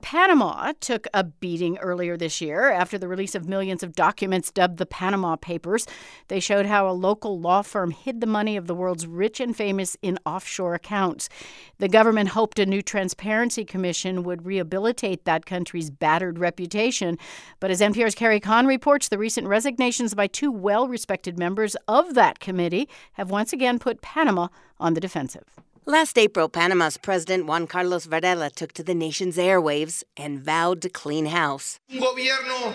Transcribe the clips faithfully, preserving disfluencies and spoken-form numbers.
Panama took a beating earlier this year after the release of millions of documents dubbed the Panama Papers. They showed how a local law firm hid the money of the world's rich and famous in offshore accounts. The government hoped a new transparency commission would rehabilitate that country's battered reputation. But as N P R's Carrie Kahn reports, the recent resignations by two well-respected members of that committee have once again put Panama on the defensive. Last April, Panama's president Juan Carlos Varela took to the nation's airwaves and vowed to clean house. Un gobierno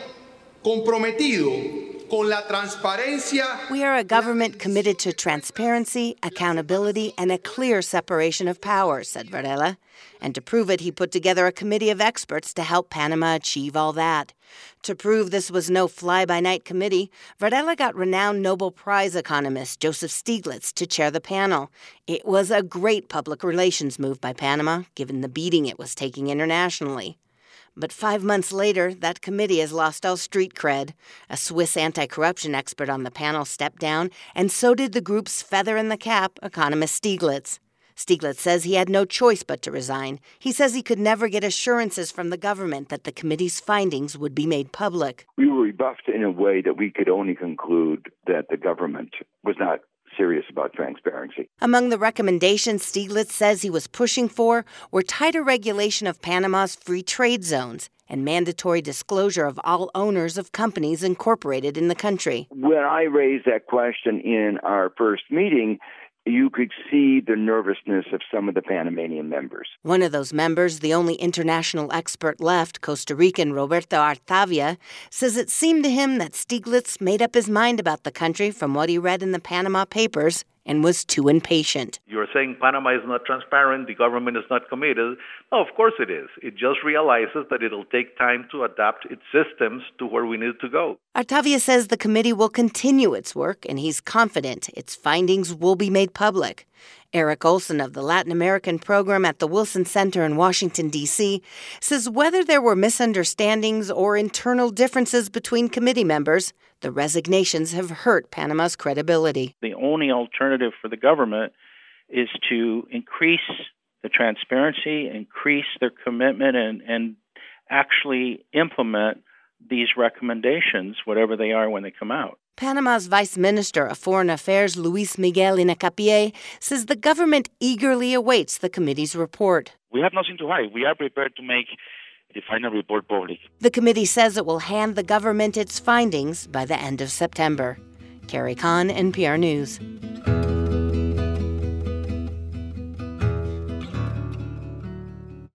comprometido con la transparencia. We are a government committed to transparency, accountability, and a clear separation of powers, said Varela. And to prove it, he put together a committee of experts to help Panama achieve all that. To prove this was no fly-by-night committee, Varela got renowned Nobel Prize economist Joseph Stiglitz to chair the panel. It was a great public relations move by Panama, given the beating it was taking internationally. But five months later, that committee has lost all street cred. A Swiss anti-corruption expert on the panel stepped down, and so did the group's feather in the cap, economist Stiglitz. Stiglitz says he had no choice but to resign. He says he could never get assurances from the government that the committee's findings would be made public. We were rebuffed in a way that we could only conclude that the government was not serious about transparency. Among the recommendations Stiglitz says he was pushing for were tighter regulation of Panama's free trade zones and mandatory disclosure of all owners of companies incorporated in the country. When I raised that question in our first meeting, you could see the nervousness of some of the Panamanian members. One of those members, the only international expert left, Costa Rican Roberto Artavia, says it seemed to him that Stiglitz made up his mind about the country from what he read in the Panama Papers and was too impatient. You're saying Panama is not transparent, the government is not committed. No, of course it is. It just realizes that it'll take time to adapt its systems to where we need to go. Artavia says the committee will continue its work, and he's confident its findings will be made public. Eric Olson of the Latin American program at the Wilson Center in Washington, D C, says whether there were misunderstandings or internal differences between committee members, the resignations have hurt Panama's credibility. The only alternative for the government is to increase the transparency, increase their commitment, and, and actually implement these recommendations, whatever they are when they come out. Panama's Vice Minister of Foreign Affairs, Luis Miguel Incapié, says the government eagerly awaits the committee's report. We have nothing to hide. We are prepared to make the final report public. The committee says it will hand the government its findings by the end of September. Carrie Kahn, N P R News.